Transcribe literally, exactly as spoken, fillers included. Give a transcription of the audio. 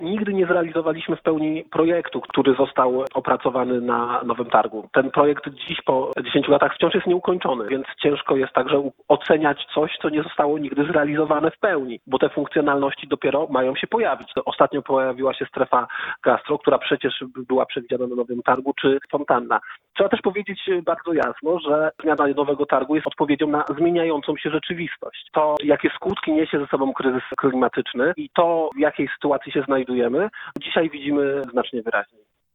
Nigdy nie zrealizowaliśmy w pełni projektu, który został opracowany na Nowym Targu. Ten projekt dziś po dziesięciu latach wciąż jest nieukończony, więc ciężko jest także oceniać coś, co nie zostało nigdy zrealizowane w pełni, bo te funkcjonalności dopiero mają się pojawić. Ostatnio pojawiła się strefa gastro, która przecież była przewidziana na Nowym Targu, czy fontanna. Trzeba też powiedzieć bardzo jasno, że zmiana Nowego Targu jest odpowiedzią na zmieniającą się rzeczywistość. To, jakie skutki niesie ze sobą kryzys klimatyczny i to, w jakiej sytuacji się znajdujemy, dzisiaj widzimy znacznie wyraźniej.